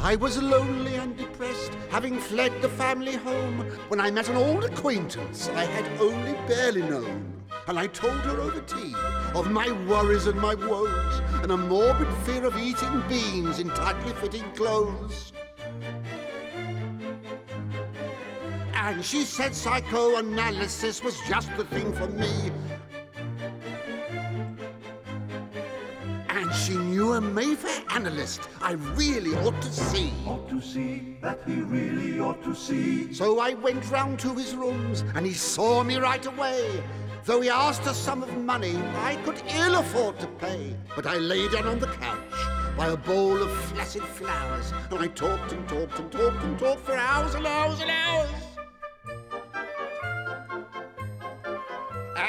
I was lonely and depressed, having fled the family home, when I met an old acquaintance I had only barely known. And I told her over tea of my worries and my woes, and a morbid fear of eating beans in tightly fitting clothes. And she said psychoanalysis was just the thing for me. And she knew a Mayfair analyst I really ought to see. Ought to see, that he really ought to see. So I went round to his rooms, and he saw me right away. Though he asked a sum of money I could ill afford to pay. But I lay down on the couch by a bowl of flaccid flowers, and I talked and talked and talked and talked for hours and hours and hours.